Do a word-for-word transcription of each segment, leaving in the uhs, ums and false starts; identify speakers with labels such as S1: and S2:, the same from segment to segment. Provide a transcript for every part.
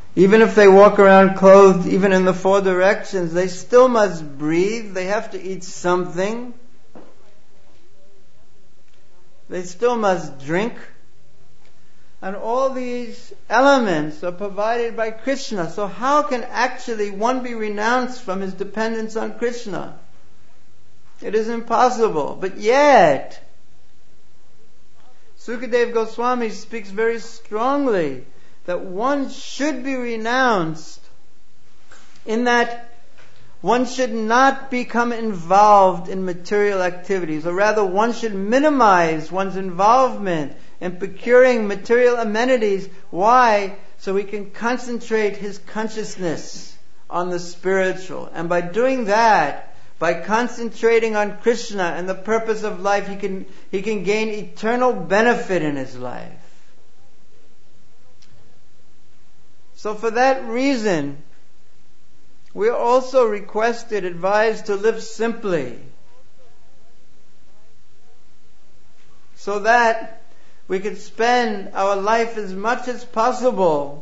S1: Even if they walk around clothed even in the four directions, they still must breathe. They have to eat something. They still must drink. And all these elements are provided by Krishna. So how can actually one be renounced from his dependence on Krishna? It is impossible. But yet, Sukadeva Goswami speaks very strongly that one should be renounced, in that one should not become involved in material activities, or rather one should minimize one's involvement in procuring material amenities. Why? So he can concentrate his consciousness on the spiritual. And by doing that, by concentrating on Krishna and the purpose of life, he can, he can gain eternal benefit in his life. So for that reason, we are also requested, advised to live simply, so that we can spend our life as much as possible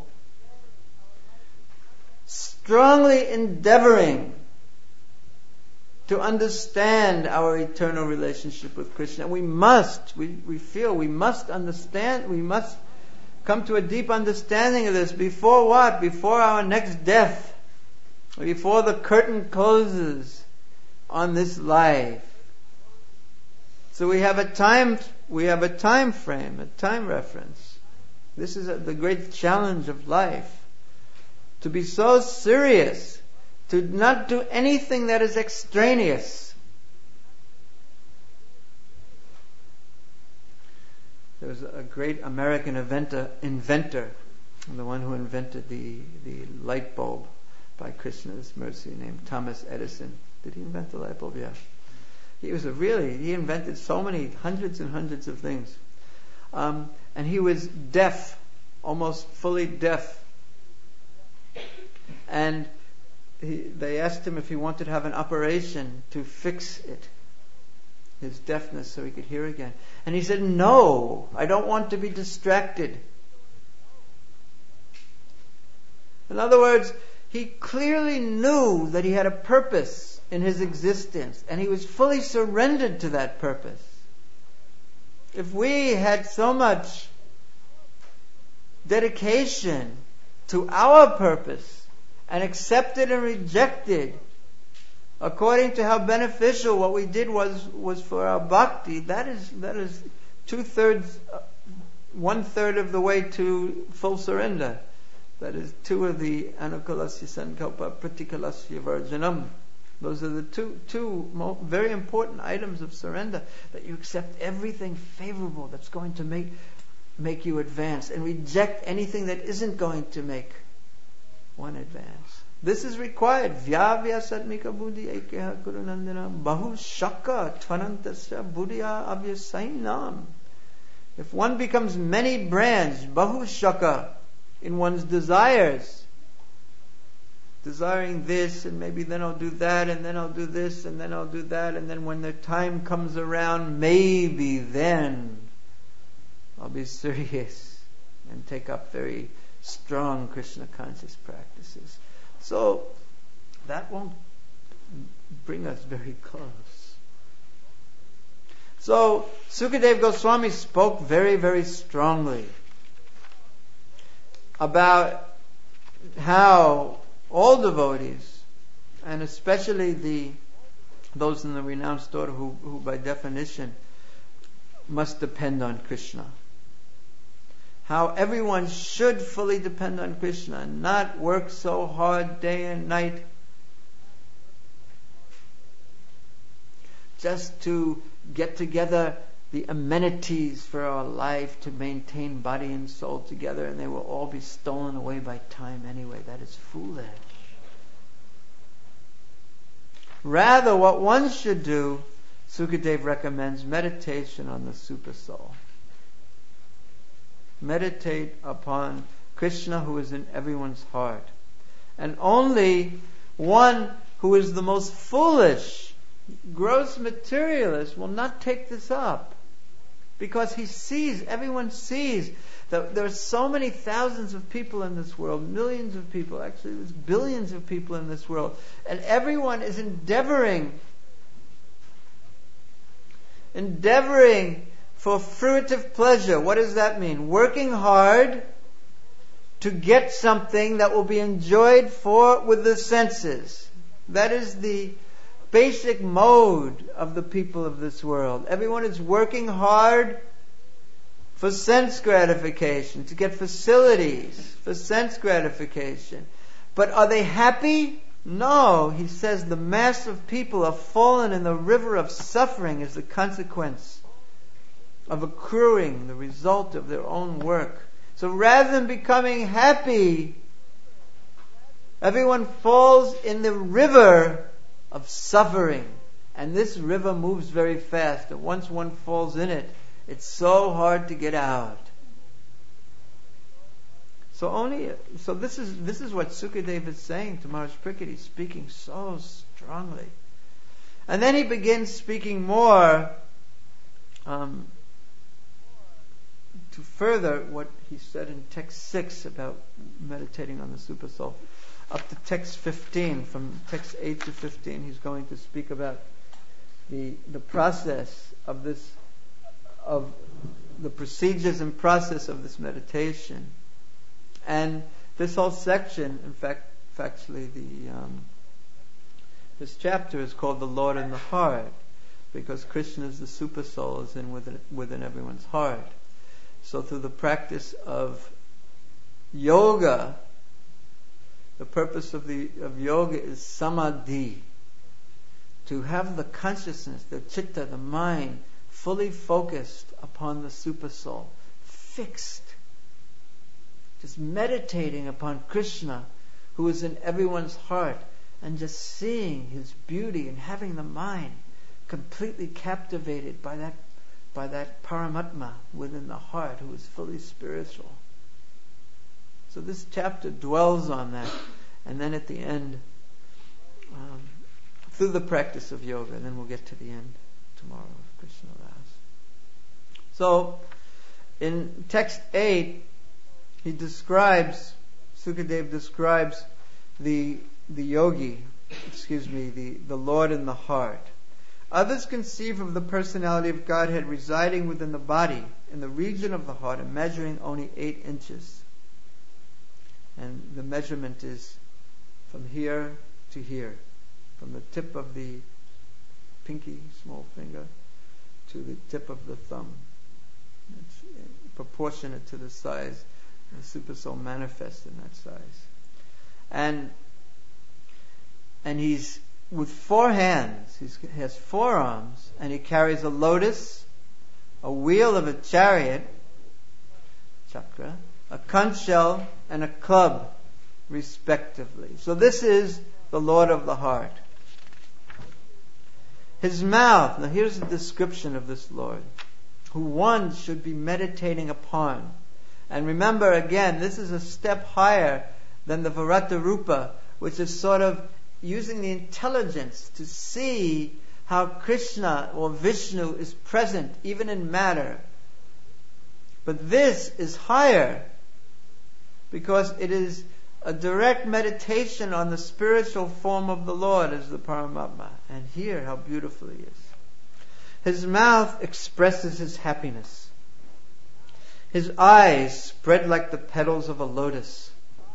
S1: strongly endeavoring to understand our eternal relationship with Krishna. We must, we, we feel we must understand, we must come to a deep understanding of this. Before what? Before our next death. Before the curtain closes on this life. So we have a time, we have a time frame, a time reference. This is a, the great challenge of life. To be so serious, to not do anything that is extraneous. There was a great American inventor, inventor, the one who invented the, the light bulb by Krishna's mercy, named Thomas Edison. Did he invent the light bulb? Yeah. He was a really, he invented so many, hundreds and hundreds of things. Um, and he was deaf, almost fully deaf. And he, they asked him if he wanted to have an operation to fix it, his deafness, so he could hear again. And he said, no, I don't want to be distracted. In other words, he clearly knew that he had a purpose in his existence, and he was fully surrendered to that purpose. If we had so much dedication to our purpose and accepted and rejected according to how beneficial what we did was was for our bhakti, that is that is two thirds, one third of the way to full surrender. That is two of the anukulasya sankalpa pratikalasya varjanam. Those are the two two mo- very important items of surrender. That you accept everything favorable that's going to make make you advance, and reject anything that isn't going to make one advance. This is required. Vyavya satmika buddhi ekeha gurunandana bahu shaka tvanantasya buddhiya avyasainam. If one becomes many brands, bahu shaka, in one's desires, desiring this, and maybe then I'll do that, and then I'll do this, and then I'll do that, and then when the time comes around, maybe then I'll be serious and take up very strong Krishna conscious practices. So that won't bring us very close. So Sukadeva Goswami spoke very, very strongly about how all devotees, and especially the those in the renounced order who, who by definition must depend on Krishna, how everyone should fully depend on Krishna and not work so hard day and night just to get together the amenities for our life to maintain body and soul together, and they will all be stolen away by time anyway. That is foolish. Rather, what one should do, Sukadeva recommends meditation on the Super Soul. Meditate upon Krishna, who is in everyone's heart. And only one who is the most foolish, gross materialist will not take this up. Because he sees, everyone sees that there are so many thousands of people in this world, millions of people, actually there's billions of people in this world, and everyone is endeavoring, endeavoring for fruitive pleasure. What does that mean? Working hard to get something that will be enjoyed for with the senses. That is the basic mode of the people of this world. Everyone is working hard for sense gratification, to get facilities for sense gratification. But are they happy? No. He says the mass of people have fallen in the river of suffering as the consequence of accruing the result of their own work. So rather than becoming happy, everyone falls in the river of suffering. And this river moves very fast. And once one falls in it, it's so hard to get out. So only, so this is this is what Sukadeva is saying to Maharaj Parikshit. He's speaking so strongly. And then he begins speaking more um, to further what he said in text six about meditating on the Super Soul. Up to text fifteen, from text eight to fifteen, he's going to speak about the the process of this, of the procedures and process of this meditation. And this whole section, in fact, factually, the um, this chapter is called "The Lord in the Heart," because Krishna is the Super Soul, is in within, within everyone's heart. So through the practice of yoga, the purpose of the of yoga is samadhi, to have the consciousness, the chitta, the mind, fully focused upon the Super Soul, fixed, just meditating upon Krishna, who is in everyone's heart, and just seeing his beauty and having the mind completely captivated by that by that Paramatma within the heart, who is fully spiritual. So this chapter dwells on that, and then at the end, um, through the practice of yoga, and then we'll get to the end tomorrow of Krishna Das. So, in text eight, he describes, Sukadeva describes the the yogi, excuse me, the, the Lord in the heart. Others conceive of the personality of Godhead residing within the body, in the region of the heart, and measuring only eight inches. And the measurement is from here to here, from the tip of the pinky, small finger, to the tip of the thumb. It's proportionate to the size. The Super Soul manifests in that size. And and he's with four hands, he's, he has four arms, and he carries a lotus, a wheel of a chariot, chakra, a conch shell, and a club, respectively. So this is the Lord of the heart. His mouth, now here's a description of this Lord, who one should be meditating upon. And remember again, this is a step higher than the Varata Rupa, which is sort of using the intelligence to see how Krishna or Vishnu is present even in matter. But this is higher because it is a direct meditation on the spiritual form of the Lord as the Paramatma. And here, how beautiful he is. His mouth expresses his happiness. His eyes spread like the petals of a lotus.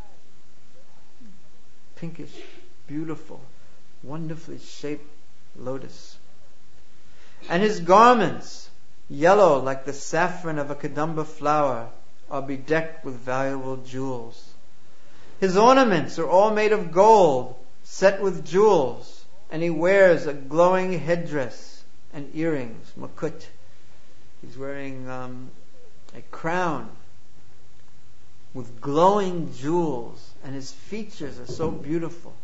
S1: Pinkish, beautiful, wonderfully shaped lotus. And his garments, yellow like the saffron of a kadamba flower, are bedecked with valuable jewels. His ornaments are all made of gold, set with jewels, and he wears a glowing headdress and earrings, makut. He's wearing um, a crown with glowing jewels, and his features are so beautiful.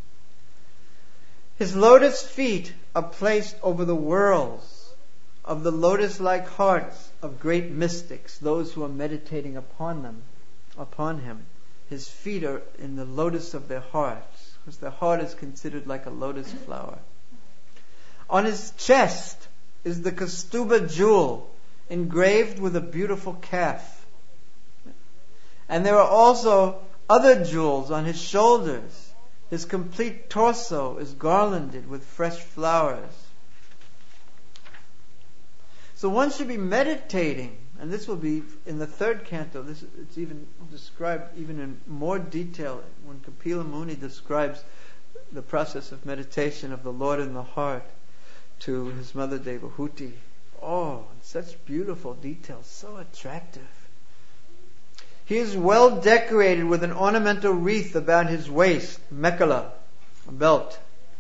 S1: His lotus feet are placed over the whorls of the lotus-like hearts of great mystics, those who are meditating upon them, upon him. His feet are in the lotus of their hearts, because their heart is considered like a lotus flower. On his chest is the Kaustubha jewel, engraved with a beautiful calf. And there are also other jewels on his shoulders. His complete torso is garlanded with fresh flowers. So one should be meditating, and this will be in the third canto. This it's even described even in more detail when Kapila Muni describes the process of meditation of the Lord in the heart to his mother Devahuti. Oh, such beautiful details, so attractive. He is well decorated with an ornamental wreath about his waist, mekhala, a belt,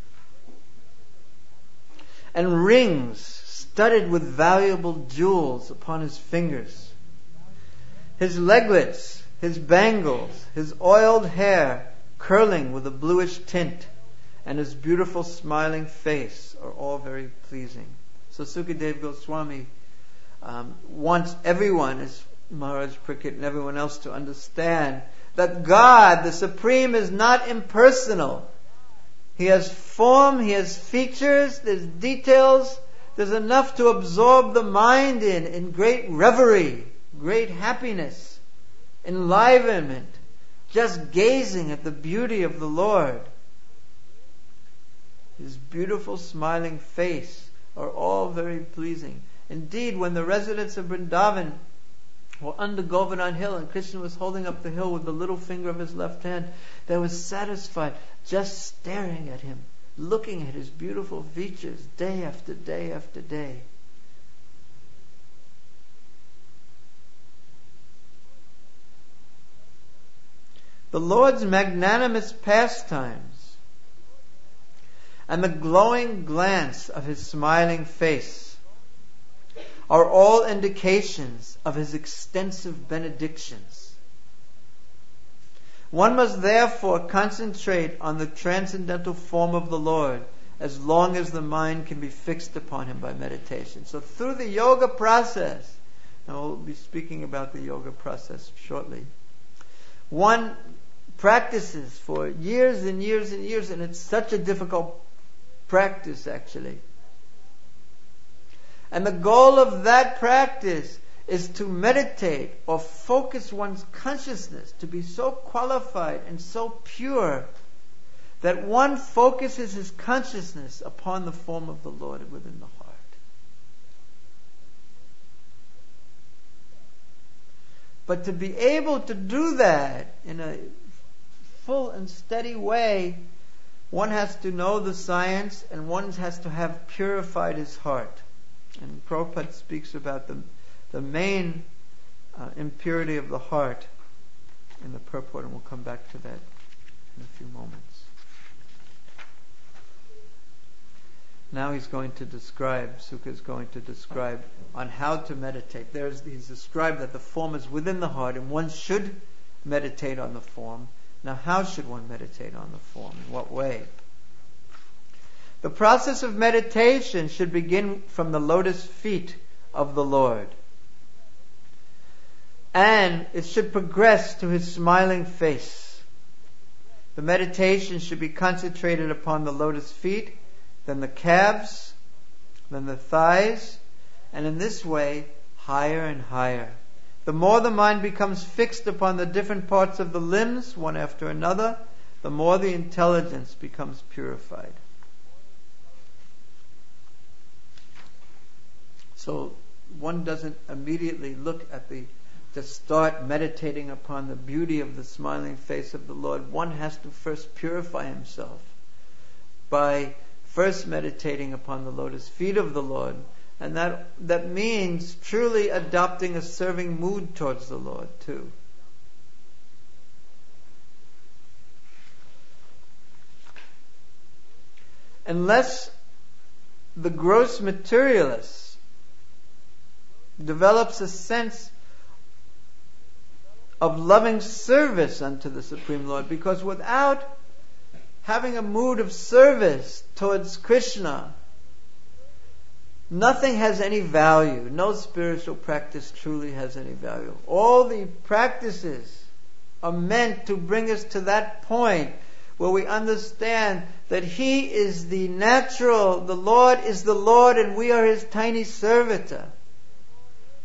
S1: and rings studded with valuable jewels upon his fingers. His leglets, his bangles, his oiled hair curling with a bluish tint, and his beautiful smiling face are all very pleasing. So Sukadeva Goswami um, wants everyone, as Maharaj Parikshit and everyone else, to understand that God, the Supreme, is not impersonal. He has form, He has features, there's details, there's enough to absorb the mind in, in great reverie, great happiness, enlivenment, just gazing at the beauty of the Lord. His beautiful smiling face are all very pleasing. Indeed, when the residents of Vrindavan were under Govardhan hill and Krishna was holding up the hill with the little finger of his left hand, they were satisfied just staring at him, looking at his beautiful features day after day after day. The Lord's magnanimous pastimes and the glowing glance of his smiling face are all indications of his extensive benedictions. One must therefore concentrate on the transcendental form of the Lord as long as the mind can be fixed upon him by meditation. So through the yoga process, and we'll be speaking about the yoga process shortly, one practices for years and years and years, and it's such a difficult practice actually. And the goal of that practice is to meditate or focus one's consciousness to be so qualified and so pure that one focuses his consciousness upon the form of the Lord within the heart. But to be able to do that in a full and steady way, one has to know the science and one has to have purified his heart. And Prabhupada speaks about the, the main uh, impurity of the heart in the purport, and we'll come back to that in a few moments. Now he's going to describe, Sukha is going to describe on how to meditate. There's, he's described that the form is within the heart and one should meditate on the form. Now how should one meditate on the form? In what way? The process of meditation should begin from the lotus feet of the Lord. And it should progress to his smiling face. The meditation should be concentrated upon the lotus feet, then the calves, then the thighs, and in this way, higher and higher. The more the mind becomes fixed upon the different parts of the limbs, one after another, the more the intelligence becomes purified. So one doesn't immediately look at the, to start meditating upon the beauty of the smiling face of the Lord. One has to first purify himself by first meditating upon the lotus feet of the Lord. And that, that means truly adopting a serving mood towards the Lord too. Unless the gross materialist develops a sense of loving service unto the Supreme Lord, because without having a mood of service towards Krishna, nothing has any value. No spiritual practice truly has any value. All the practices are meant to bring us to that point where we understand that He is the natural, the Lord is the Lord, and we are His tiny servitor.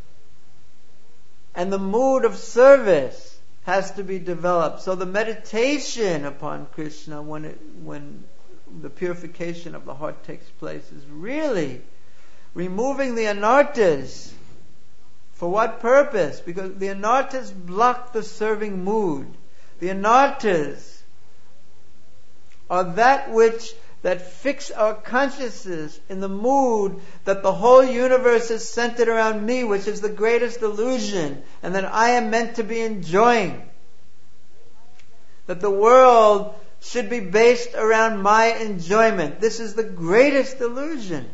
S1: and the mood of service has to be developed. So the meditation upon Krishna, when it, when the purification of the heart takes place, is really removing the anarthas. For what purpose? Because the anarthas block the serving mood. The anarthas are that which that fix our consciousness in the mood that the whole universe is centered around me, which is the greatest illusion, and that I am meant to be enjoying. That the world should be based around my enjoyment. This is the greatest illusion.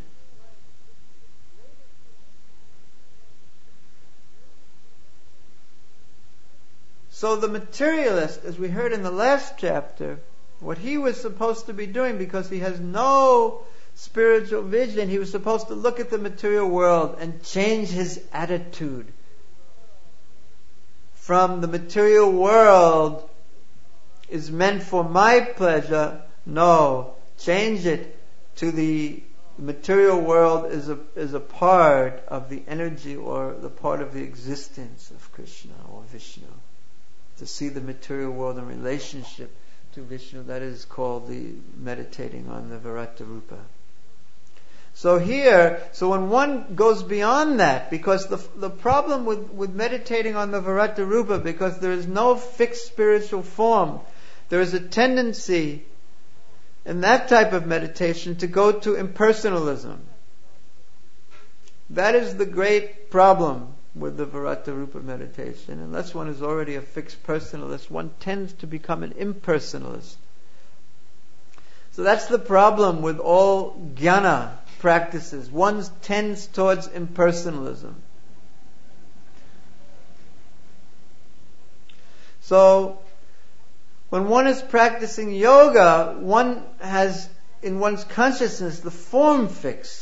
S1: So the materialist, as we heard in the last chapter, what he was supposed to be doing, because he has no spiritual vision, he was supposed to look at the material world and change his attitude from the material world is meant for my pleasure. No, change it to the material world is a is a part of the energy or the part of the existence of Krishna or Vishnu. To see the material world in relationship to Vishnu, that is called the meditating on the Virata Rupa. So here, so when one goes beyond that, because the the problem with, with meditating on the Virata Rupa, because there is no fixed spiritual form, there is a tendency in that type of meditation to go to impersonalism. That is the great problem with the Virata Rupa meditation. Unless one is already a fixed personalist, one tends to become an impersonalist. So that's the problem with all jnana practices. One tends towards impersonalism. So, when one is practicing yoga, one has in one's consciousness the form fixed.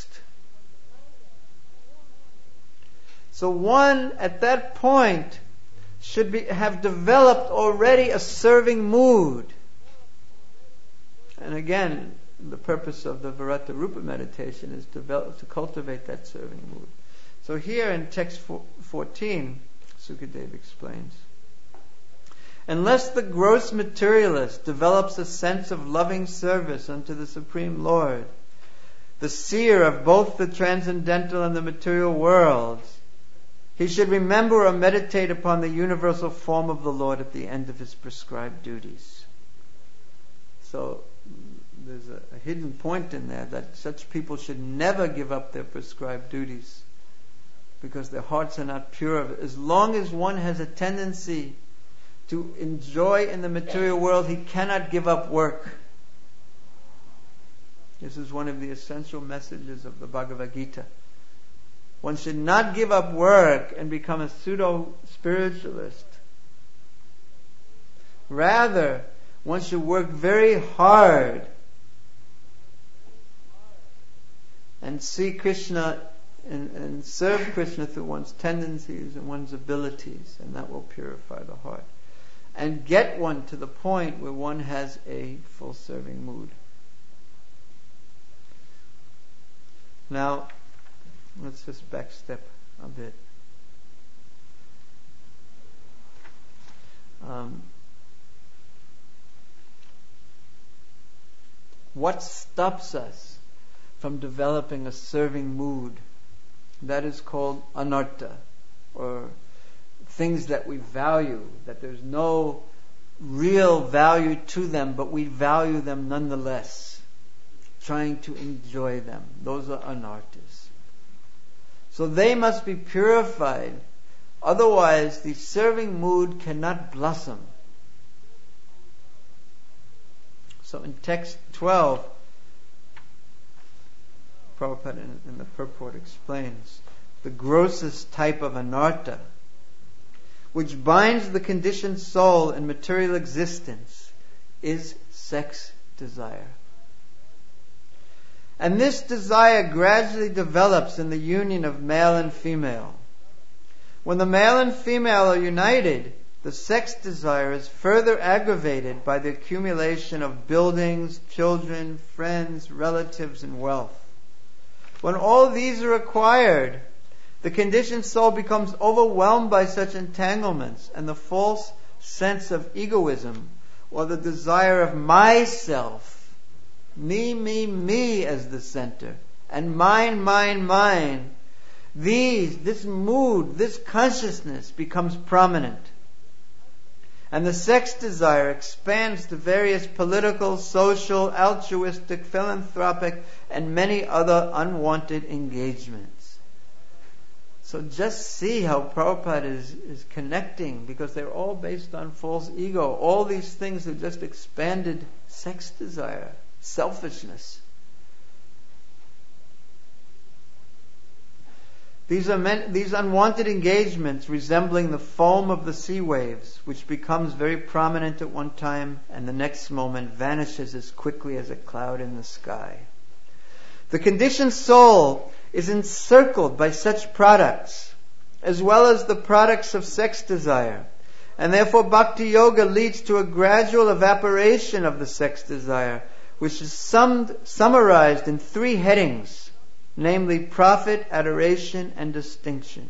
S1: So one, at that point, should be, have developed already a serving mood. And again, the purpose of the Virata Rupa meditation is develop, to cultivate that serving mood. So here in text fourteen, Sukadeva explains, unless the gross materialist develops a sense of loving service unto the Supreme Lord, the seer of both the transcendental and the material worlds, he should remember or meditate upon the universal form of the Lord at the end of his prescribed duties. So there's a, a hidden point in there that such people should never give up their prescribed duties because their hearts are not pure. As long as one has a tendency to enjoy in the material world, he cannot give up work. This is one of the essential messages of the Bhagavad Gita. One should not give up work and become a pseudo-spiritualist. Rather, one should work very hard and see Krishna and, and serve Krishna through one's tendencies and one's abilities, and that will purify the heart. And get one to the point where one has a full serving mood. Now, let's just backstep a bit. Um, what stops us from developing a serving mood? That is called anartha, or things that we value, that there's no real value to them, but we value them nonetheless, trying to enjoy them. Those are anarthas. So they must be purified, otherwise the serving mood cannot blossom. So in text twelve, Prabhupada in, in the purport explains, the grossest type of anartha, which binds the conditioned soul in material existence, is sex desire. And this desire gradually develops in the union of male and female. When the male and female are united, the sex desire is further aggravated by the accumulation of buildings, children, friends, relatives, and wealth. When all these are acquired, The conditioned soul becomes overwhelmed by such entanglements and the false sense of egoism, or the desire of myself, me, me, me as the center, and mine, mine, mine. These, this mood, this consciousness becomes prominent. And the sex desire expands to various political, social, altruistic, philanthropic, and many other unwanted engagements. So just see how Prabhupada is, is connecting, because they're all based on false ego. All these things are just expanded sex desire, selfishness. These are meant, these unwanted engagements resembling the foam of the sea waves, which becomes very prominent at one time and the next moment vanishes as quickly as a cloud in the sky. The conditioned soul is encircled by such products, as well as the products of sex desire, and therefore Bhakti Yoga leads to a gradual evaporation of the sex desire, which is summed, summarized in three headings, namely profit, adoration, and distinction.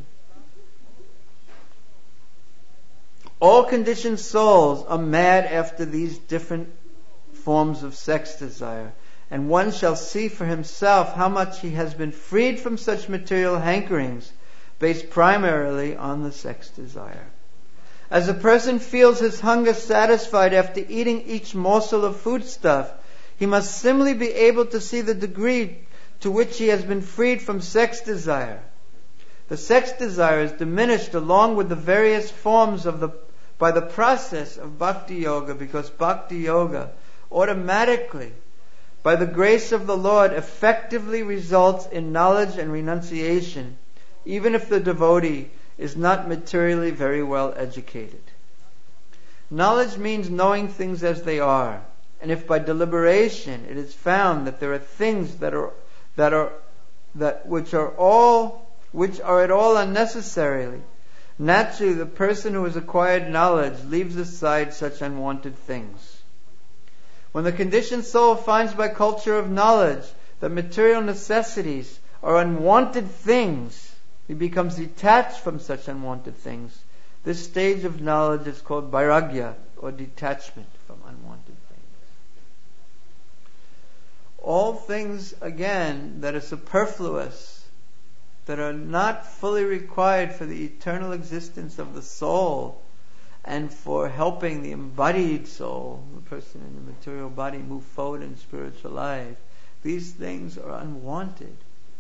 S1: All conditioned souls are mad after these different forms of sex desire, and one shall see for himself how much he has been freed from such material hankerings based primarily on the sex desire. As a person feels his hunger satisfied after eating each morsel of foodstuff, he must similarly be able to see the degree to which he has been freed from sex desire. The sex desire is diminished along with the various forms of the by the process of Bhakti Yoga, because Bhakti Yoga automatically, by the grace of the Lord, effectively results in knowledge and renunciation, even if the devotee is not materially very well educated. Knowledge means knowing things as they are, and if by deliberation it is found that there are things that are that are that which are all which are at all unnecessarily, naturally the person who has acquired knowledge leaves aside such unwanted things. When the conditioned soul finds by culture of knowledge that material necessities are unwanted things, he becomes detached from such unwanted things. This stage of knowledge is called vairagya, or detachment from unwanted things. All things, again, that are superfluous, that are not fully required for the eternal existence of the soul, and for helping the embodied soul, the person in the material body, move forward in spiritual life, these things are unwanted.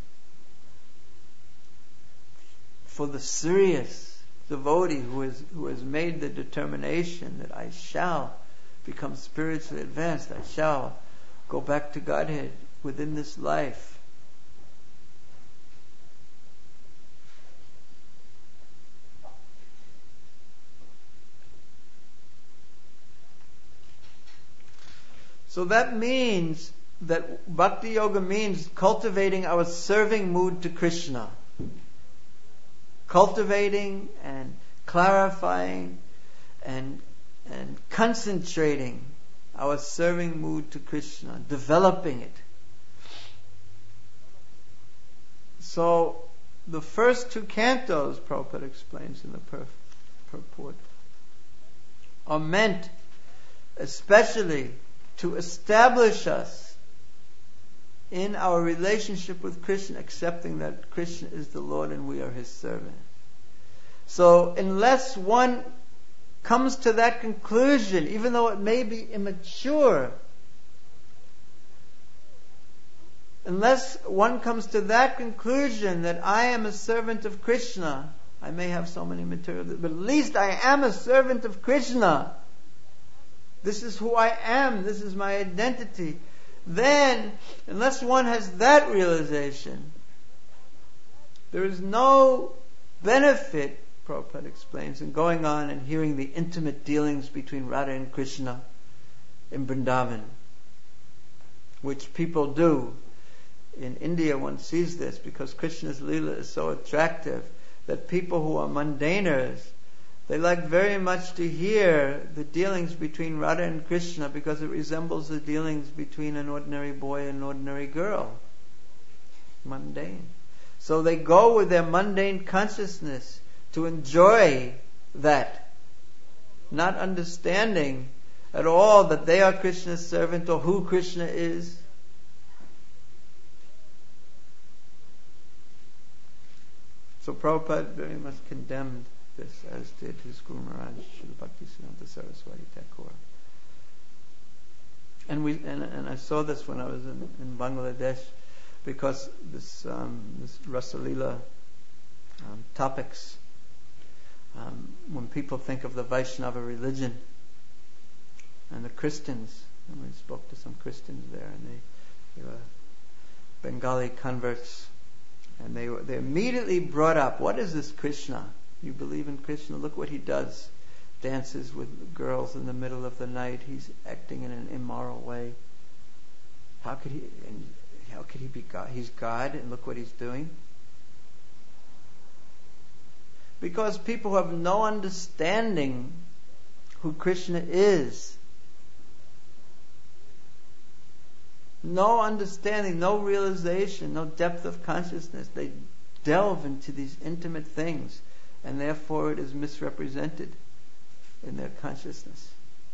S1: For the serious devotee who has, who has made the determination that I shall become spiritually advanced, I shall go back to Godhead within this life, so that means that Bhakti Yoga means cultivating our serving mood to Krishna. Cultivating and clarifying and, and concentrating our serving mood to Krishna. Developing it. So, the first two cantos, Prabhupada explains in the pur- purport, are meant especially to establish us in our relationship with Krishna, accepting that Krishna is the Lord and we are His servant. So unless one comes to that conclusion, even though it may be immature, unless one comes to that conclusion that I am a servant of Krishna, I may have so many material, but at least I am a servant of Krishna. This is who I am. This is my identity. Then, unless one has that realization, there is no benefit, Prabhupada explains, in going on and hearing the intimate dealings between Radha and Krishna in Vrindavan, which people do. In India one sees this because Krishna's Leela is so attractive that people who are mundaners, they like very much to hear the dealings between Radha and Krishna because it resembles the dealings between an ordinary boy and an ordinary girl. Mundane. So they go with their mundane consciousness to enjoy that, not understanding at all that they are Krishna's servant or who Krishna is. So Prabhupada very much condemned this, as did his Guru Maharaj, Srila Bhaktisiddhanta Saraswati Thakur. And we and, and I saw this when I was in, in Bangladesh, because this um, this Rasalila um, topics. Um, when people think of the Vaishnava religion and the Christians, and we spoke to some Christians there, and they, they were Bengali converts, and they were they immediately brought up, what is this Krishna? You believe in Krishna? Look what he does. Dances with girls in the middle of the night. He's acting in an immoral way. How could he? And how could he be God? He's God, and look what he's doing. Because people have no understanding who Krishna is. No understanding, no realization, no depth of consciousness. They delve into these intimate things, and therefore it is misrepresented in their consciousness.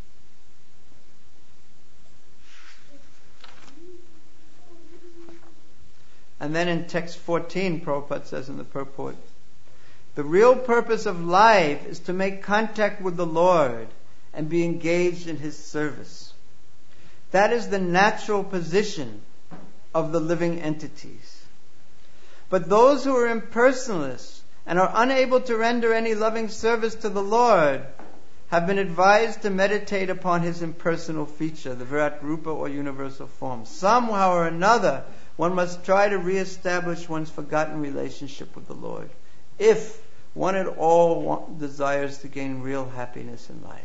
S1: And then in text fourteen, Prabhupada says in the purport, the real purpose of life is to make contact with the Lord and be engaged in His service. That is the natural position of the living entities. But those who are impersonalists and are unable to render any loving service to the Lord have been advised to meditate upon His impersonal feature, the Virat Rupa or universal form. Somehow or another, one must try to re-establish one's forgotten relationship with the Lord, if one at all want, desires to gain real happiness in life.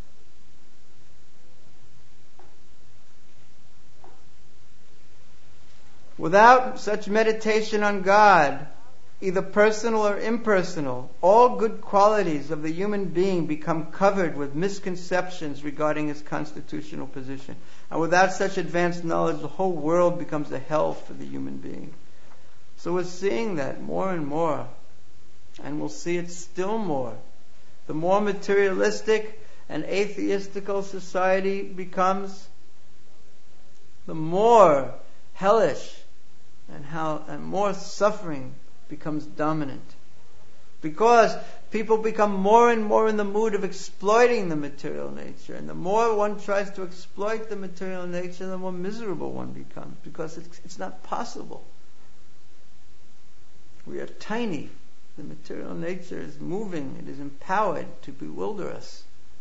S1: Without such meditation on God, either personal or impersonal, all good qualities of the human being become covered with misconceptions regarding his constitutional position. And without such advanced knowledge, the whole world becomes a hell for the human being. So we're seeing that more and more. And we'll see it still more. The more materialistic and atheistical society becomes, the more hellish and how and more suffering becomes dominant. Because people become more and more in the mood of exploiting the material nature. And the more one tries to exploit the material nature, the more miserable one becomes. Because it's, it's not possible. We are tiny. The material nature is moving. It is empowered to bewilder us.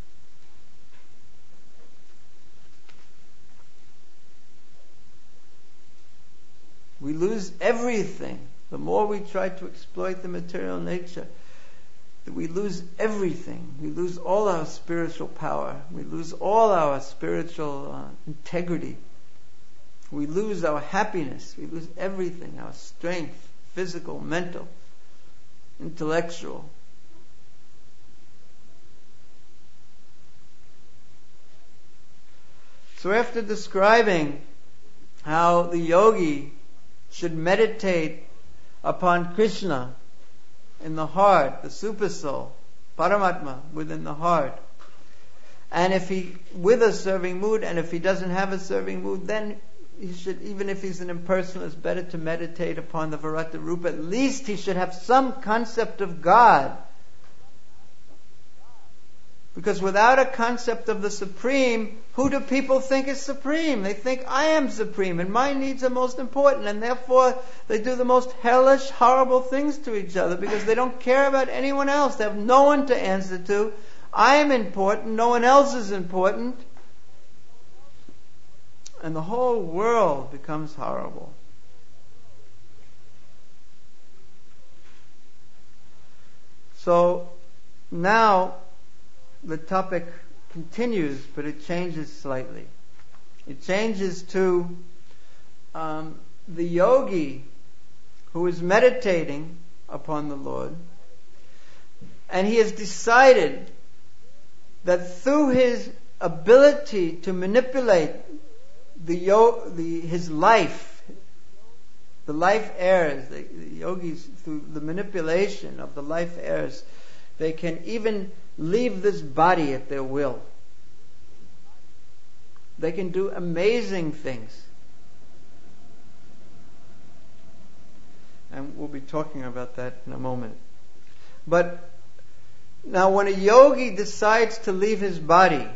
S1: We lose everything. The more we try to exploit the material nature, we lose everything. We lose all our spiritual power. We lose all our spiritual uh, integrity. We lose our happiness. We lose everything. Our strength, physical, mental, intellectual. So after describing how the yogi should meditate upon Krishna in the heart, the supersoul, Paramatma within the heart, and if he, with a serving mood, and if he doesn't have a serving mood, then he should, even if he's an impersonalist, better to meditate upon the Virata Rupa. At least he should have some concept of God. Because without a concept of the Supreme, who do people think is supreme? They think, I am supreme and my needs are most important, and therefore they do the most hellish, horrible things to each other because they don't care about anyone else. They have no one to answer to. I am important, no one else is important. And the whole world becomes horrible. So now the topic continues, but it changes slightly. It changes to um, the yogi who is meditating upon the Lord, and he has decided that through his ability to manipulate the, yo- the his life, the life airs, the, the yogis, through the manipulation of the life airs, they can even leave this body at their will. They can do amazing things. And we'll be talking about that in a moment. But now when a yogi decides to leave his body,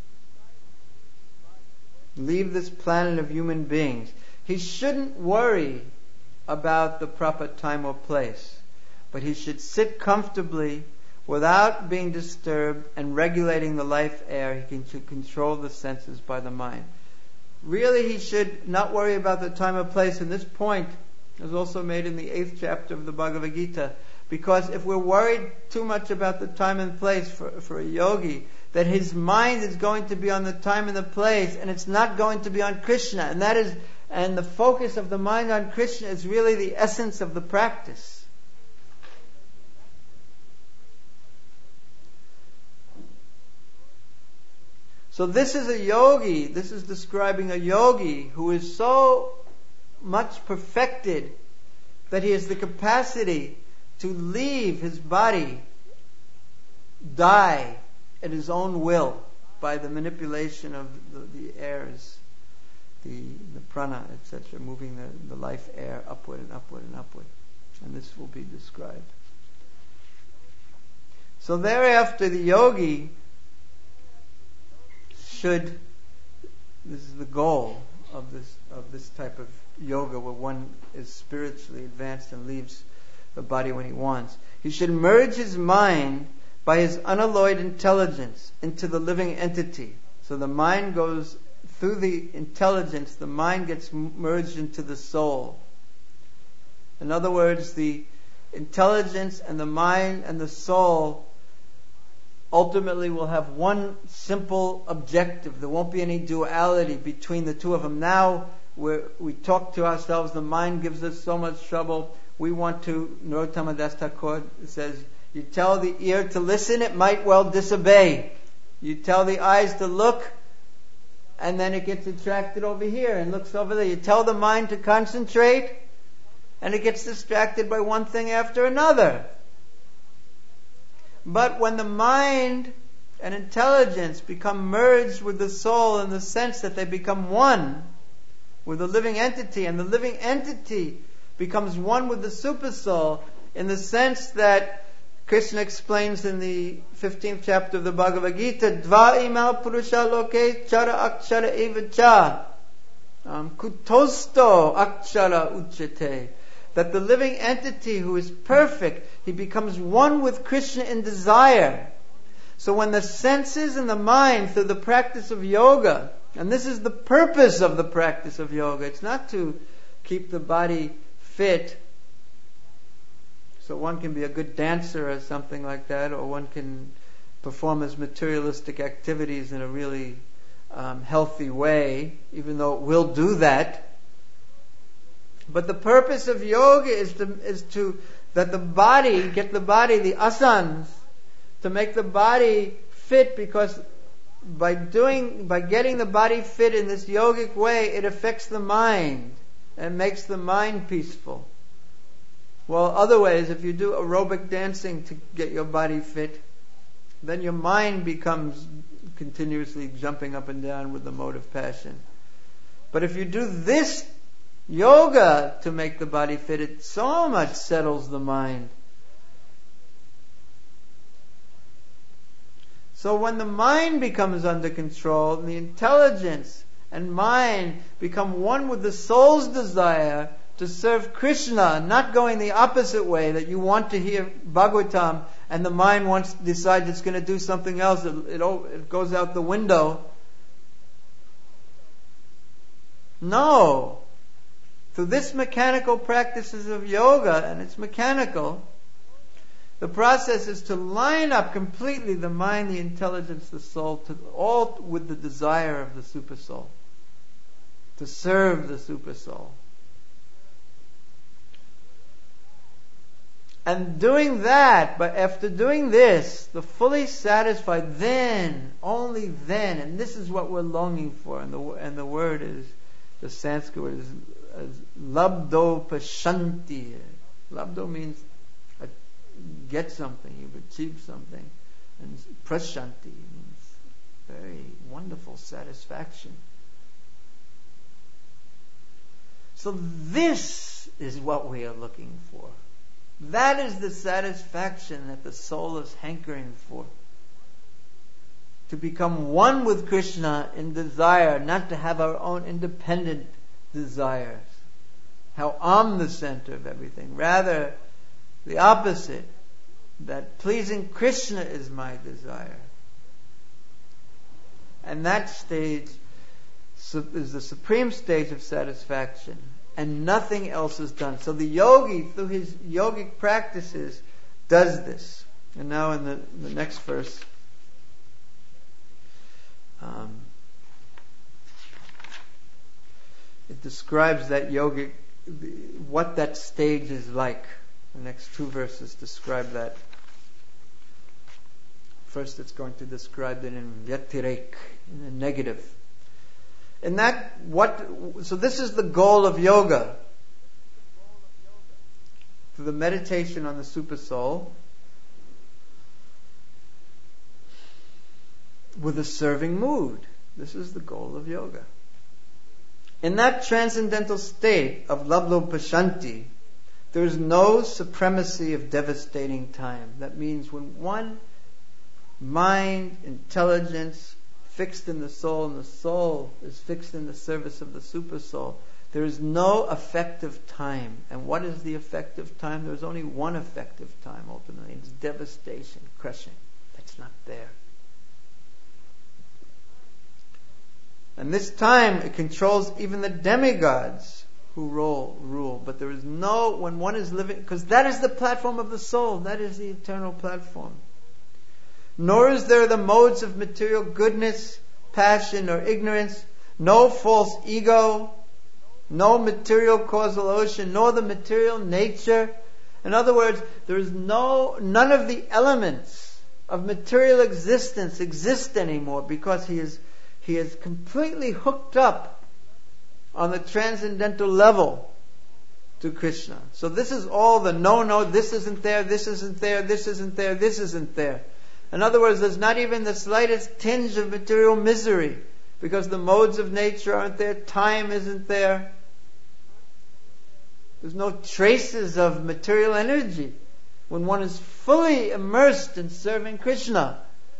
S1: leave this planet of human beings, he shouldn't worry about the proper time or place. But he should sit comfortably without being disturbed and regulating the life air. He can should control the senses by the mind. Really, he should not worry about the time or place. And this point is also made in the eighth chapter of the Bhagavad Gita. Because if we're worried too much about the time and place for, for a yogi, that his mind is going to be on the time and the place, and it's not going to be on Krishna. And that is, and the focus of the mind on Krishna is really the essence of the practice. So this is a yogi, this is describing a yogi who is so much perfected that he has the capacity to leave his body, die at his own will by the manipulation of the, the airs, the, the prana, et cetera, moving the, the life air upward and upward and upward. And this will be described. So thereafter the yogi should, this is the goal of this of this type of yoga where one is spiritually advanced and leaves the body when he wants. He should merge his mind by his unalloyed intelligence into the living entity. So the mind goes through the intelligence, the mind gets merged into the soul. In other words, the intelligence and the mind and the soul ultimately will have one simple objective. There won't be any duality between the two of them. Now we're, we talk to ourselves, the mind gives us so much trouble. We want to, Narottama Das Thakur says, you tell the ear to listen, it might well disobey. You tell the eyes to look, and then it gets attracted over here and looks over there. You tell the mind to concentrate, and it gets distracted by one thing after another. But when the mind and intelligence become merged with the soul in the sense that they become one with the living entity, and the living entity becomes one with the super soul in the sense that Krishna explains in the fifteenth chapter of the Bhagavad Gita, Dva ima purusha loke chara akshara eva cha um, kutosto akshara uchete. That the living entity who is perfect, he becomes one with Krishna in desire. So when the senses and the mind, through the practice of yoga, and this is the purpose of the practice of yoga, it's not to keep the body fit so one can be a good dancer or something like that, or one can perform as materialistic activities in a really um, healthy way, even though it will do that. But the purpose of yoga is to, is to, that the body, get the body, the asanas, to make the body fit, because by doing, by getting the body fit in this yogic way, it affects the mind and makes the mind peaceful. Well, other ways, if you do aerobic dancing to get your body fit, then your mind becomes continuously jumping up and down with the mode of passion. But if you do this yoga to make the body fit, it so much settles the mind. So when the mind becomes under control, the intelligence and mind become one with the soul's desire to serve Krishna, not going the opposite way, that you want to hear Bhagavatam and the mind wants decides it's going to do something else, it, it, it goes out the window. No. Through this mechanical practices of yoga, and it's mechanical, the process is to line up completely the mind, the intelligence, the soul, to, all with the desire of the super soul, to serve the super soul. And doing that, but after doing this, the fully satisfied, then, only then, and this is what we're longing for, and the and the word is, the Sanskrit word is as labdo pashanti. Labdo means uh, get something, you've achieved something. And prashanti means very wonderful satisfaction. So this is what we are looking for. That is the satisfaction that the soul is hankering for. To become one with Krishna in desire, not to have our own independent desires. How I'm the center of everything. Rather, the opposite. That pleasing Krishna is my desire. And that stage is the supreme stage of satisfaction. And nothing else is done. So the yogi, through his yogic practices, does this. And now in the, the next verse, um, it describes that yogic, what that stage is like. The next two verses describe that. First it's going to describe it in Vyatirek, in the negative. And that, what, so this is the goal of yoga. Through the meditation on the super soul, with a serving mood. This is the goal of yoga. In that transcendental state of labdo pashanti, there is no supremacy of devastating time. That means when one mind, intelligence, fixed in the soul, and the soul is fixed in the service of the super soul, there is no effective time. And what is the effective time? There's only one effective time ultimately. It's devastation, crushing. That's not there. And this time it controls even the demigods who rule, rule. But there is no, when one is living, because that is the platform of the soul. That is the eternal platform. Nor is there the modes of material goodness, passion, or ignorance, no false ego, no material causal ocean, nor the material nature. In other words, there is no, none of the elements of material existence exist anymore, because he is, he is completely hooked up on the transcendental level to Krishna. So this is all the no, no, this isn't there, this isn't there, this isn't there, this isn't there. In other words, there's not even the slightest tinge of material misery, because the modes of nature aren't there, time isn't there. There's no traces of material energy when one is fully immersed in serving Krishna.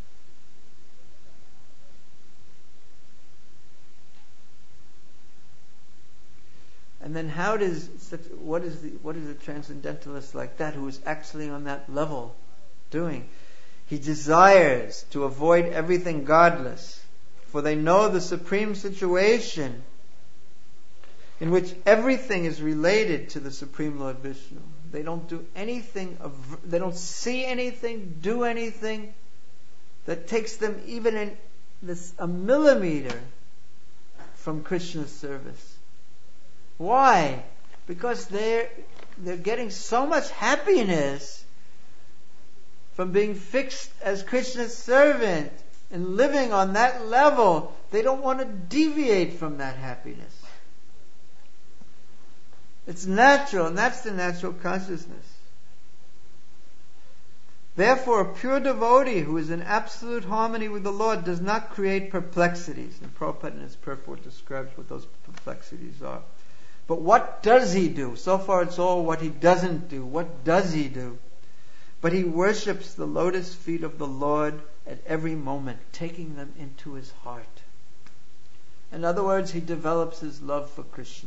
S1: And then how does, what is the, what is a transcendentalist like that who is actually on that level doing? He desires to avoid everything godless, for they know the supreme situation in which everything is related to the Supreme Lord Vishnu. They don't do anything, of, they don't see anything, do anything that takes them even in this, a millimeter from Krishna's service. Why? Because they're, they're getting so much happiness from being fixed as Krishna's servant and living on that level. They don't want to deviate from that happiness. It's natural, and that's the natural consciousness. Therefore, a pure devotee who is in absolute harmony with the Lord does not create perplexities. And Prabhupada in his purport describes what those perplexities are. But what does he do? So far it's all what he doesn't do. What does he do? But he worships the lotus feet of the Lord at every moment, taking them into his heart. In other words, he develops his love for Krishna.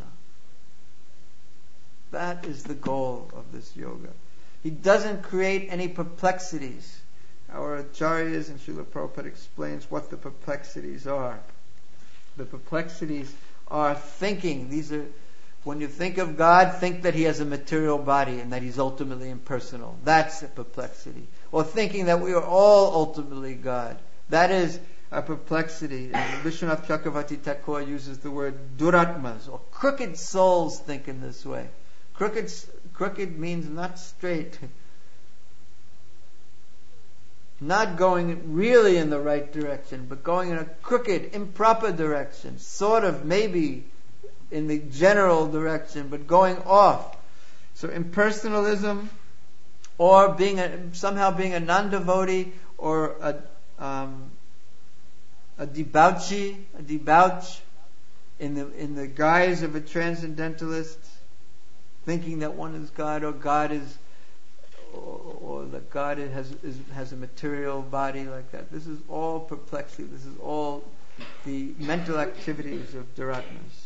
S1: That is the goal of this yoga. He doesn't create any perplexities. Our acharyas and Srila Prabhupada explains what the perplexities are. The perplexities are thinking. These are, when you think of God, think that He has a material body and that He's ultimately impersonal. That's a perplexity. Or thinking that we are all ultimately God. That is a perplexity. And Vishwanath Chakravarti Thakur uses the word duratmas, or crooked souls think in this way. Crooked, crooked means not straight. Not going really in the right direction, but going in a crooked, improper direction. Sort of, maybe, in the general direction, but going off. So impersonalism, or being a, somehow being a non-devotee, or a um, a debauchee, a debauch, in the in the guise of a transcendentalist, thinking that one is God, or God is, or, or that God has is, has a material body like that. This is all perplexity. This is all the mental activities of Duratmas.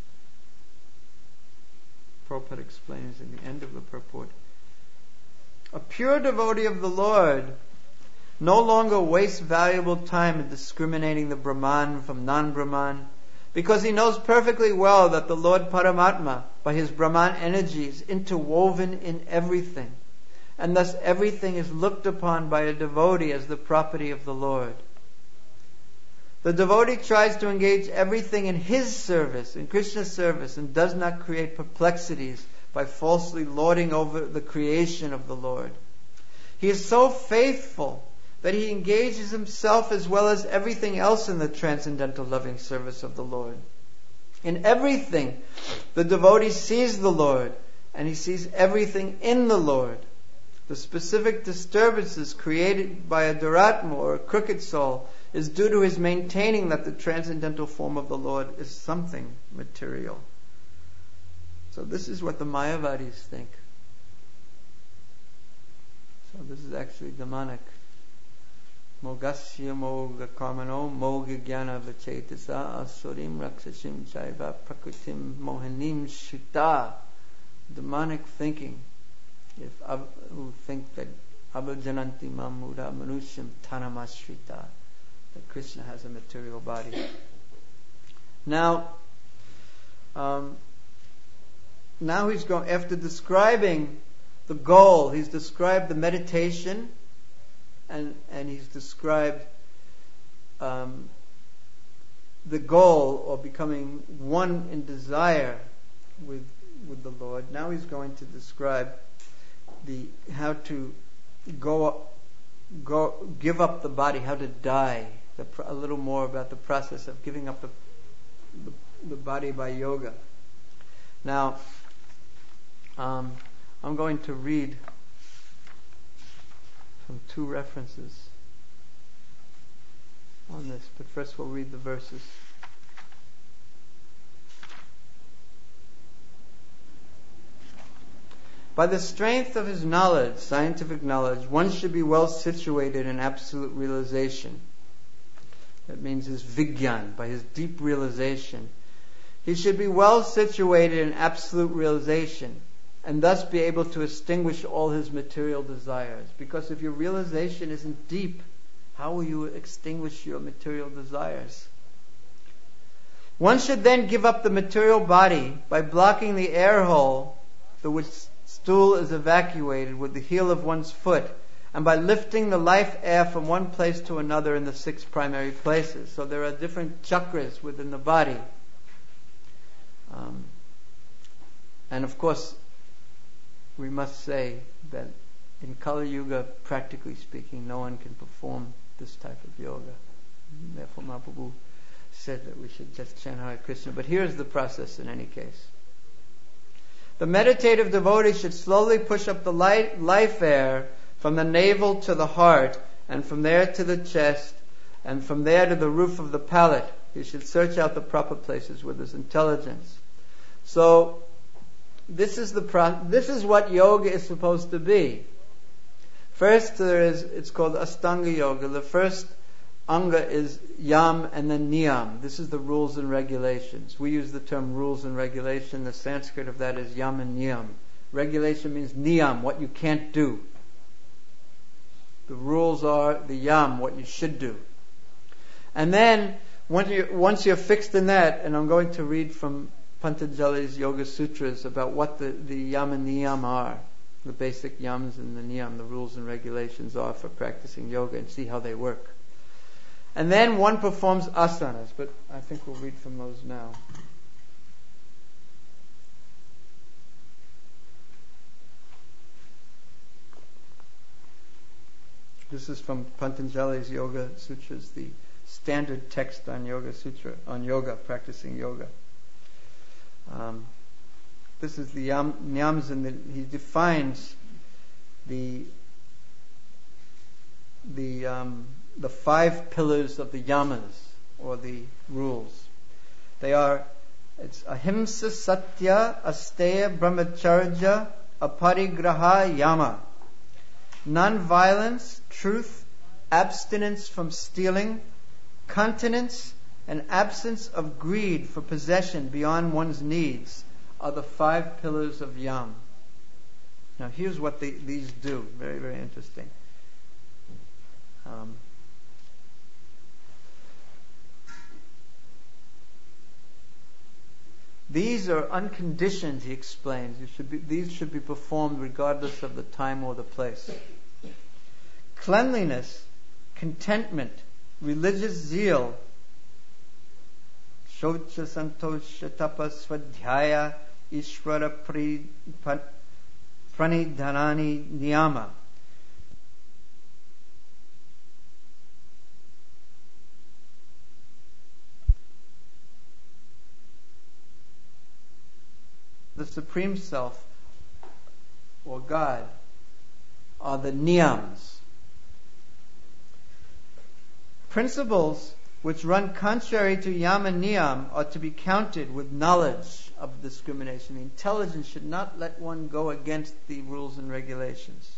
S1: Prabhupada explains in the end of the purport. A pure devotee of the Lord no longer wastes valuable time in discriminating the Brahman from non-Brahman, because he knows perfectly well that the Lord Paramatma, by his Brahman energy, is interwoven in everything, and thus everything is looked upon by a devotee as the property of the Lord. The devotee tries to engage everything in his service, in Krishna's service, and does not create perplexities by falsely lording over the creation of the Lord. He is so faithful that he engages himself as well as everything else in the transcendental loving service of the Lord. In everything, the devotee sees the Lord, and he sees everything in the Lord. The specific disturbances created by a Duratma or a crooked soul is due to his maintaining that the transcendental form of the Lord is something material. So this is what the Mayavadis think. So this is actually demonic. Mogasya moga karmano moga jnana vachetasa asurim rakshashim chaiva prakritim mohanim shita. Demonic thinking. If ab, who think that abhajananti mamura manusham tanamashrita, that Krishna has a material body. Now, um, now he's going, after describing the goal, he's described the meditation, and and he's described um, the goal, or becoming one in desire with with the Lord. Now he's going to describe the how to go go give up the body, how to die. The, a little more about the process of giving up the, the, the body by yoga. Now, um, I'm going to read from two references on this, but first we'll read the verses. By the strength of his knowledge, scientific knowledge, one should be well situated in absolute realization. That means his vigyan, by his deep realization. He should be well situated in absolute realization, and thus be able to extinguish all his material desires. Because if your realization isn't deep, how will you extinguish your material desires? One should then give up the material body by blocking the air hole through which stool is evacuated with the heel of one's foot, and by lifting the life air from one place to another in the six primary places. So there are different chakras within the body. Um, and of course, we must say that in Kali Yuga, practically speaking, no one can perform this type of yoga. Therefore, Mahaprabhu said that we should just chant Hare Krishna. But here's the process in any case. The meditative devotee should slowly push up the light, life air from the navel to the heart, and from there to the chest, and from there to the roof of the palate. He should search out the proper places with his intelligence. So, this is the pro- this is what yoga is supposed to be. First, there is it's called Astanga Yoga. The first anga is yam and then niyam. This is the rules and regulations. We use the term rules and regulation. The Sanskrit of that is yam and niyam. Regulation means niyam, what you can't do. The rules are the yam, what you should do. And then, once you're, once you're fixed in that, and I'm going to read from Patanjali's Yoga Sutras about what the, the yam and niyam are, the basic yams and the niyam, the rules and regulations are for practicing yoga, and see how they work. And then one performs asanas, but I think we'll read from those now. This is from Patanjali's Yoga Sutras, the standard text on Yoga Sutra, on yoga, practicing yoga. Um, this is the yam, yams, and the, he defines the the um, the five pillars of the yamas, or the rules. They are, it's ahimsa, satya, asteya, brahmacharya, aparigraha, yama. Non-violence, truth, abstinence from stealing, continence, and absence of greed for possession beyond one's needs are the five pillars of yam. Now here's what they, these do. Very, very interesting. Um, These are unconditioned, he explains. You should be, these should be performed regardless of the time or the place. Cleanliness, contentment, religious zeal, shocha, santosha, tapa, swadhyaya, ishvara, pranidhanani, niyama. The Supreme Self, or God, are the niyams. Principles which run contrary to yam and niyam are to be countered with knowledge of discrimination. The intelligence should not let one go against the rules and regulations.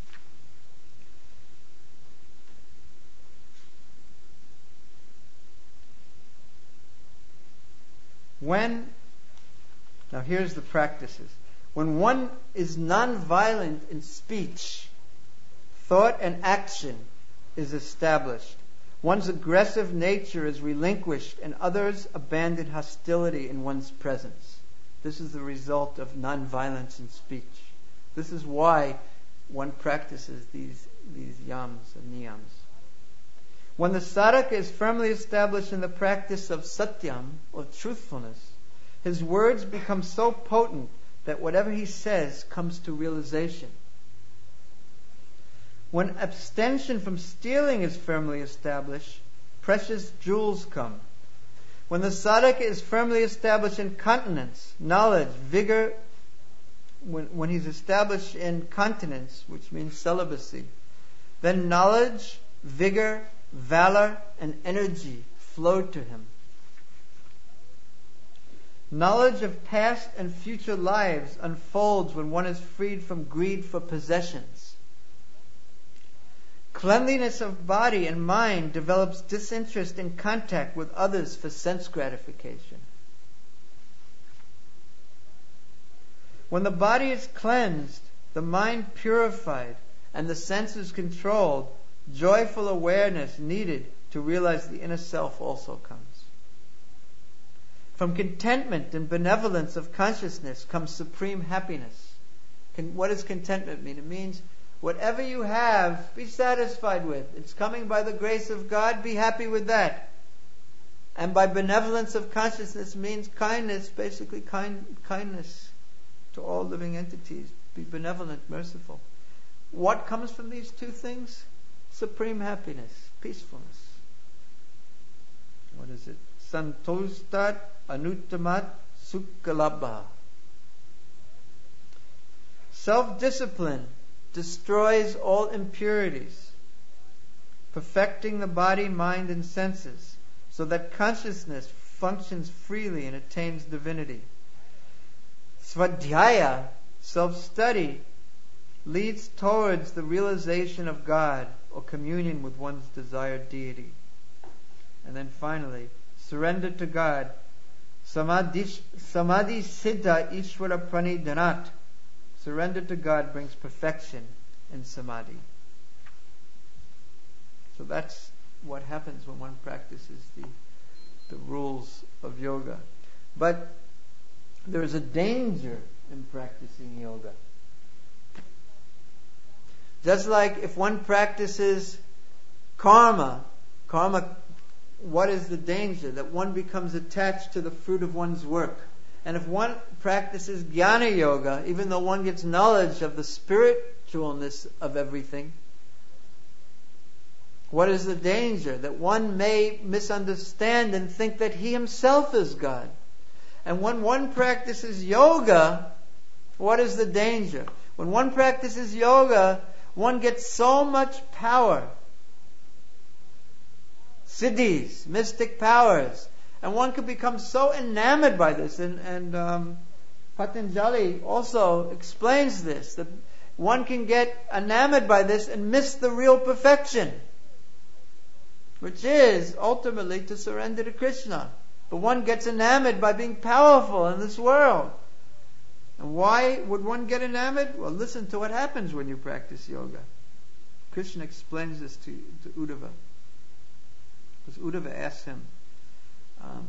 S1: When Now here's the practices. When one is non-violent in speech, thought and action is established. One's aggressive nature is relinquished and others abandon hostility in one's presence. This is the result of non-violence in speech. This is why one practices these, these yams and niyams. When the sadhaka is firmly established in the practice of satyam, or truthfulness, his words become so potent that whatever he says comes to realization. When abstention from stealing is firmly established, precious jewels come. When the sadhaka is firmly established in continence, knowledge, vigor, when, when he's established in continence, which means celibacy, then knowledge, vigor, valor, and energy flow to him. Knowledge of past and future lives unfolds when one is freed from greed for possessions. Cleanliness of body and mind develops disinterest in contact with others for sense gratification. When the body is cleansed, the mind purified, and the senses controlled, joyful awareness needed to realize the inner self also comes. From contentment and benevolence of consciousness comes supreme happiness. Con- what does contentment mean? It means whatever you have, be satisfied with. It's coming by the grace of God, be happy with that. And by benevolence of consciousness means kindness, basically kind, kindness to all living entities. Be benevolent, merciful. What comes from these two things? Supreme happiness, peacefulness. What is it? Santostat anuttamat sukkalabha. Self-discipline destroys all impurities, perfecting the body, mind, and senses, so that consciousness functions freely and attains divinity. Svadhyaya, self-study, leads towards the realization of God or communion with one's desired deity. And then finally, surrender to God. Samadhi, samadhi siddha ishvara pranidhanat. Surrender to God brings perfection in samadhi. So that's what happens when one practices the, the rules of yoga. But there is a danger in practicing yoga. Just like if one practices karma, karma, what is the danger? That one becomes attached to the fruit of one's work. And if one practices jnana yoga, even though one gets knowledge of the spiritualness of everything, what is the danger? That one may misunderstand and think that he himself is God. And when one practices yoga, what is the danger? When one practices yoga, one gets so much power. Siddhis, mystic powers. And one could become so enamored by this. And, and um, Patanjali also explains this, that one can get enamored by this and miss the real perfection, which is ultimately to surrender to Krishna. But one gets enamored by being powerful in this world. And why would one get enamored? Well, listen to what happens when you practice yoga. Krishna explains this to, to Uddhava. Because Uddhava asks him, um,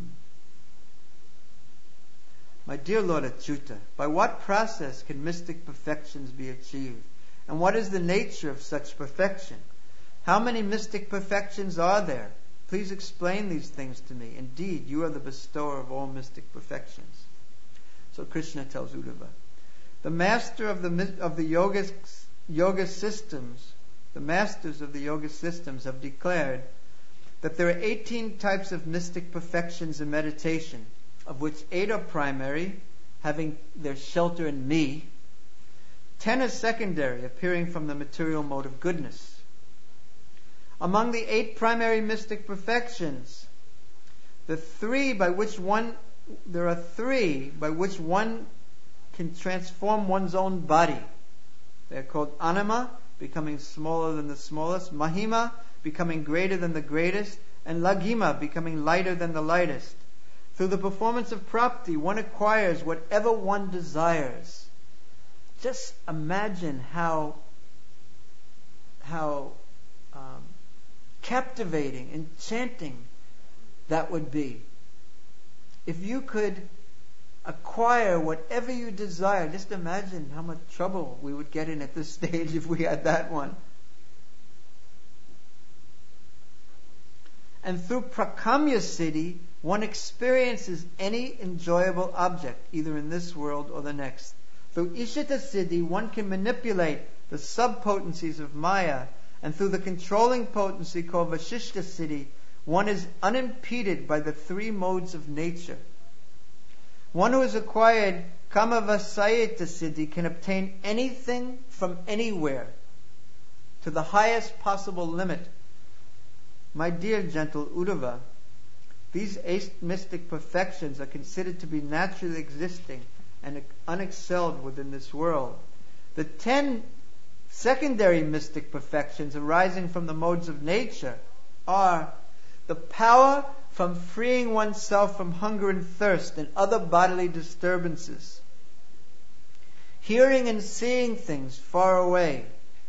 S1: my dear Lord Achyuta, by what process can mystic perfections be achieved? And what is the nature of such perfection? How many mystic perfections are there? Please explain these things to me. Indeed, you are the bestower of all mystic perfections. So Krishna tells Uddhava, the master of the of the yoga yoga systems, the masters of the yoga systems have declared that there are eighteen types of mystic perfections in meditation, of which eight are primary, having their shelter in me. Ten are secondary, appearing from the material mode of goodness. Among the eight primary mystic perfections, the three by which one there are three by which one can transform one's own body. They are called Anima, becoming smaller than the smallest, Mahima, becoming greater than the greatest, and Laghima, becoming lighter than the lightest. Through the performance of Prapti, one acquires whatever one desires. Just imagine how how um, captivating, enchanting that would be. If you could acquire whatever you desire, just imagine how much trouble we would get in at this stage if we had that one. And through Prakamya Siddhi, one experiences any enjoyable object, either in this world or the next. Through Ishita Siddhi, one can manipulate the sub-potencies of Maya, and through the controlling potency called Vashishta Siddhi, one is unimpeded by the three modes of nature. One who has acquired Kamavasayita Siddhi can obtain anything from anywhere to the highest possible limit. My dear gentle Uddhava, these eight mystic perfections are considered to be naturally existing and unexcelled within this world. The ten secondary mystic perfections arising from the modes of nature are the power from freeing oneself from hunger and thirst and other bodily disturbances, hearing and seeing things far away,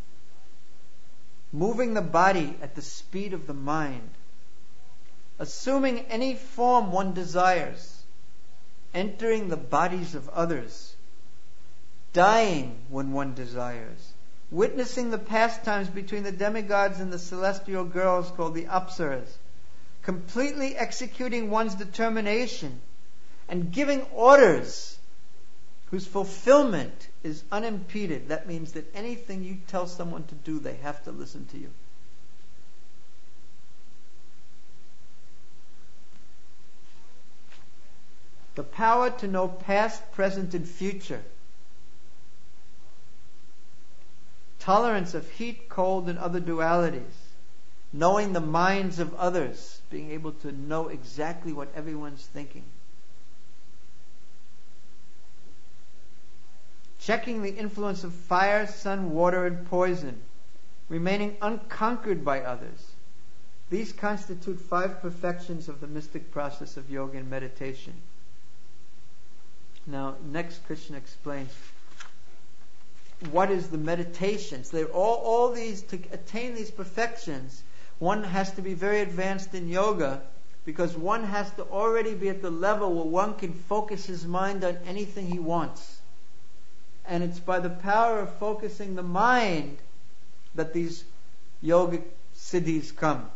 S1: moving the body at the speed of the mind, assuming any form one desires, entering the bodies of others, dying when one desires, witnessing the pastimes between the demigods and the celestial girls called the Apsaras, completely executing one's determination and giving orders whose fulfillment is unimpeded. That means that anything you tell someone to do, they have to listen to you. The power to know past, present, and future. Tolerance of heat, cold, and other dualities. Knowing the minds of others. Being able to know exactly what everyone's thinking. Checking the influence of fire, sun, water, and poison. Remaining unconquered by others. These constitute five perfections of the mystic process of yoga and meditation. Now, next Krishna explains what is the meditation. So they're all, all these, to attain these perfections, one has to be very advanced in yoga, because one has to already be at the level where one can focus his mind on anything he wants. And it's by the power of focusing the mind that these yogic siddhis come.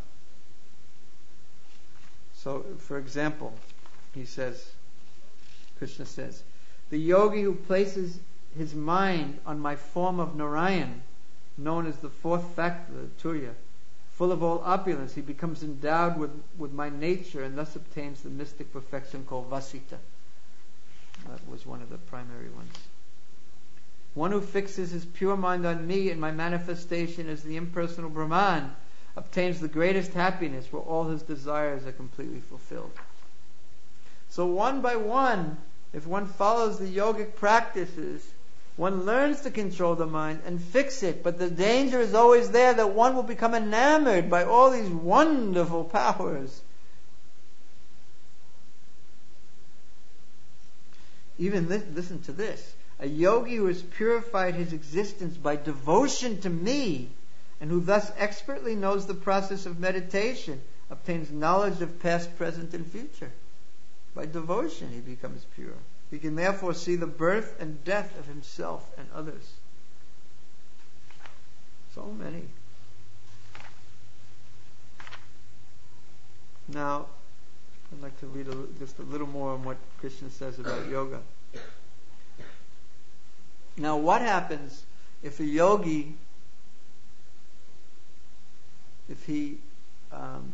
S1: So, for example, he says, Krishna says, the yogi who places his mind on my form of Narayan, known as the fourth factor, Turiya, full of all opulence, he becomes endowed with, with my nature and thus obtains the mystic perfection called Vasita. That was one of the primary ones. One who fixes his pure mind on me and my manifestation as the impersonal Brahman obtains the greatest happiness, where all his desires are completely fulfilled. So one by one, if one follows the yogic practices, one learns to control the mind and fix it. But the danger is always there that one will become enamored by all these wonderful powers. Even this, listen to this. A yogi who has purified his existence by devotion to me, and who thus expertly knows the process of meditation, obtains knowledge of past, present, and future. By devotion he becomes pure. He can therefore see the birth and death of himself and others. So many. Now, I'd like to read a, just a little more on what Krishna says about yoga. Now, what happens if a yogi, if he um,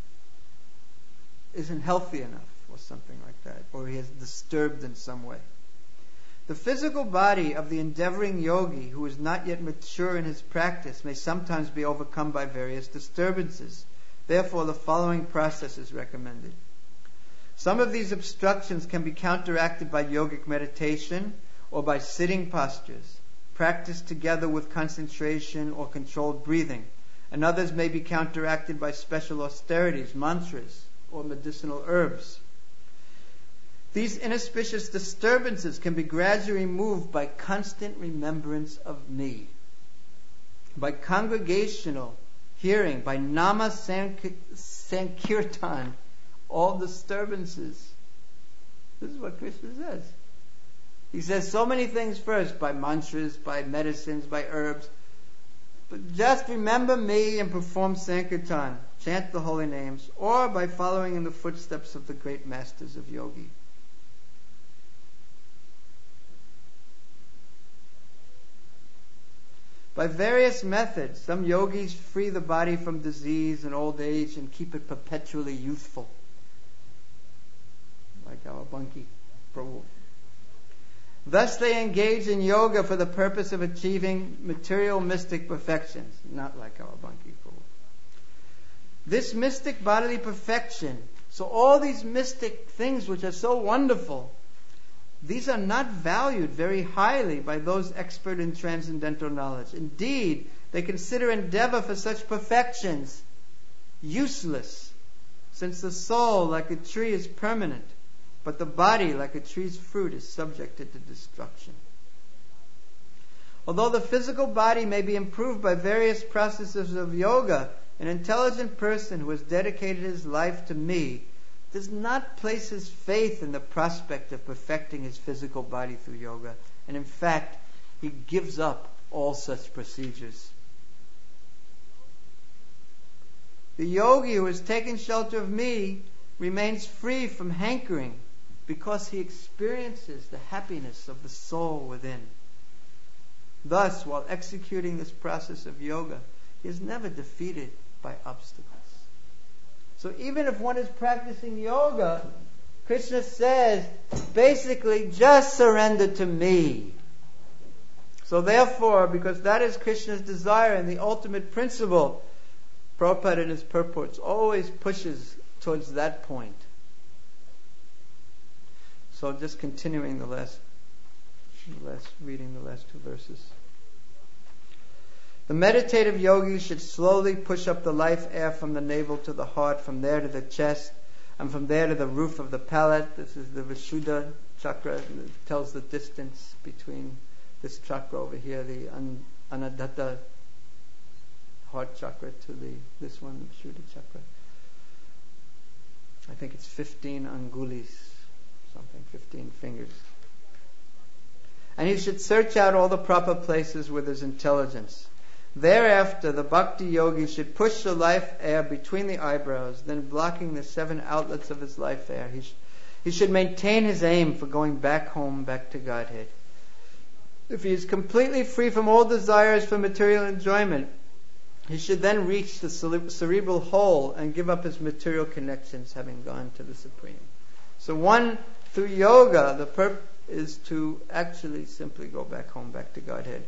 S1: isn't healthy enough, or something like that, or he is disturbed in some way? The physical body of the endeavoring yogi who is not yet mature in his practice may sometimes be overcome by various disturbances. Therefore, the following process is recommended. Some of these obstructions can be counteracted by yogic meditation or by sitting postures, practiced together with concentration or controlled breathing, and others may be counteracted by special austerities, mantras, or medicinal herbs. These inauspicious disturbances can be gradually removed by constant remembrance of me, by congregational hearing, by nama sankirtan, all disturbances. This is what Krishna says. He says so many things first, by mantras, by medicines, by herbs. But just remember me and perform sankirtan, chant the holy names, or by following in the footsteps of the great masters of yogi. By various methods, some yogis free the body from disease and old age and keep it perpetually youthful, like our Banki Prabhu. Thus they engage in yoga for the purpose of achieving material mystic perfections, not like our Banki Prabhu. This mystic bodily perfection, so all these mystic things which are so wonderful, these are not valued very highly by those expert in transcendental knowledge. Indeed, they consider endeavor for such perfections useless, since the soul, like a tree, is permanent, but the body, like a tree's fruit, is subjected to destruction. Although the physical body may be improved by various processes of yoga, an intelligent person who has dedicated his life to me does not place his faith in the prospect of perfecting his physical body through yoga, and in fact, he gives up all such procedures. The yogi who has taken shelter of me remains free from hankering because he experiences the happiness of the soul within. Thus, while executing this process of yoga, he is never defeated by obstacles. So even if one is practicing yoga, Krishna says, basically, just surrender to me. So therefore, because that is Krishna's desire and the ultimate principle, Prabhupada in his purports always pushes towards that point. So just continuing the last, the last reading the last two verses. The meditative yogi should slowly push up the life air from the navel to the heart, from there to the chest, and from there to the roof of the palate. This is the Vishuddha chakra. It tells the distance between this chakra over here, the an- Anadatta heart chakra, to the this one, the Vishuddha chakra. I think it's fifteen angulis, something, fifteen fingers. And he should search out all the proper places with his intelligence. Thereafter, the bhakti yogi should push the life air between the eyebrows, then blocking the seven outlets of his life air. He, sh- he should maintain his aim for going back home, back to Godhead. If he is completely free from all desires for material enjoyment, he should then reach the cere- cerebral whole and give up his material connections, having gone to the Supreme. So one, through yoga, the pur- is to actually simply go back home, back to Godhead.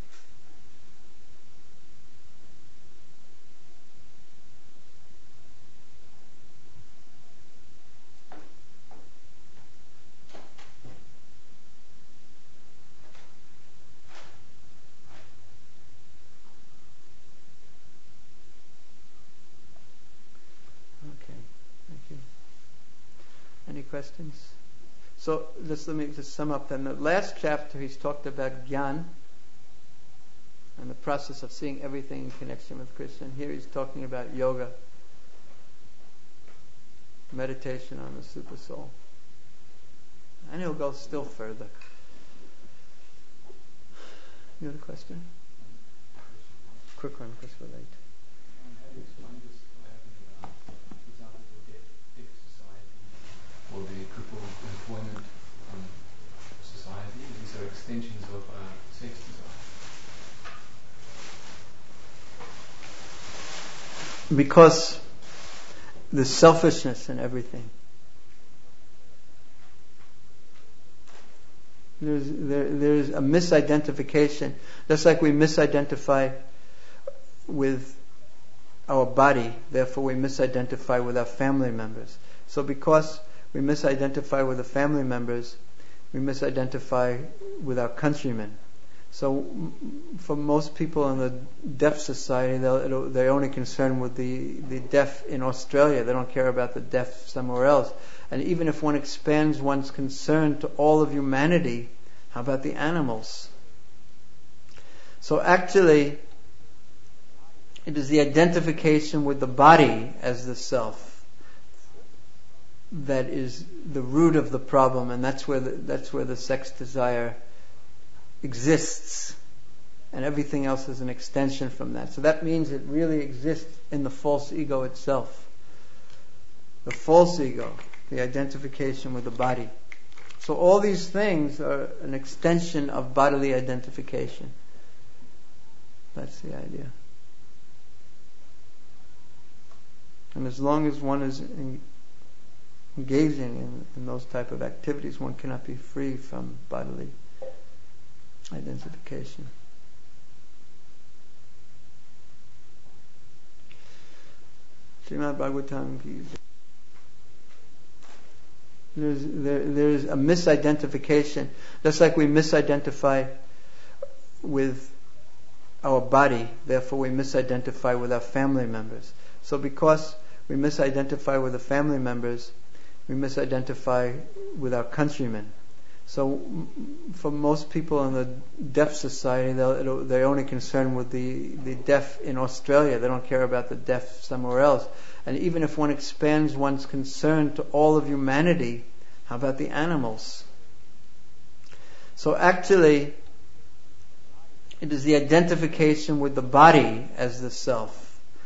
S1: Any questions? So just let me just sum up then. The last chapter he's talked about Gyan and the process of seeing everything in connection with Krishna. And here he's talking about yoga, meditation on the super soul. And he'll go still further. You have a question? Quick one, because we're late.
S2: Or the crippled employment um, society. These are extensions of uh, sex desire.
S1: Because the selfishness in everything. There's there, there's a misidentification, just like we misidentify with our body, therefore we misidentify with our family members. So because we misidentify with the family members, we misidentify with our countrymen. So for most people in the deaf society, they're only concerned with the, the deaf in Australia. They don't care about the deaf somewhere else. And even if one expands one's concern to all of humanity, how about the animals? So actually, it is the identification with the body as the self that is the root of the problem, and that's where the, that's where the sex desire exists, and everything else is an extension from that. So that means it really exists in the false ego itself. The false ego, the identification with the body. So all these things are an extension of bodily identification. That's the idea. And as long as one is in, engaging in, in those type of activities, one cannot be free from bodily identification. Srimad Bhagavatam ki There's, there, there's a misidentification, just like we misidentify with our body, therefore we misidentify with our family members. So because we misidentify with the family members, we misidentify with our countrymen. So for most people in the deaf society, they're, they're only concerned with the, the deaf in Australia. They don't care about the deaf somewhere else. And even if one expands one's concern to all of humanity, how about the animals? So actually, it is the identification with the body as the self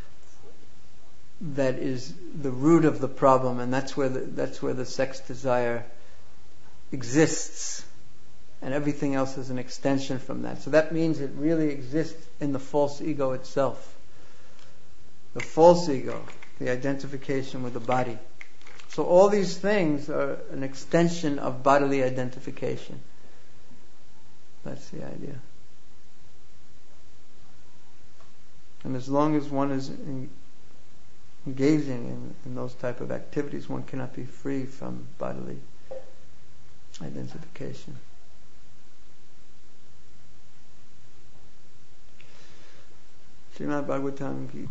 S1: that is the root of the problem, and that's where the, that's where the sex desire exists, and everything else is an extension from that. So that means it really exists in the false ego itself. The false ego, the identification with the body. So all these things are an extension of bodily identification. That's the idea. And as long as one is in, engaging in, in those type of activities, one cannot be free from bodily identification. Srimad Bhagavatam ki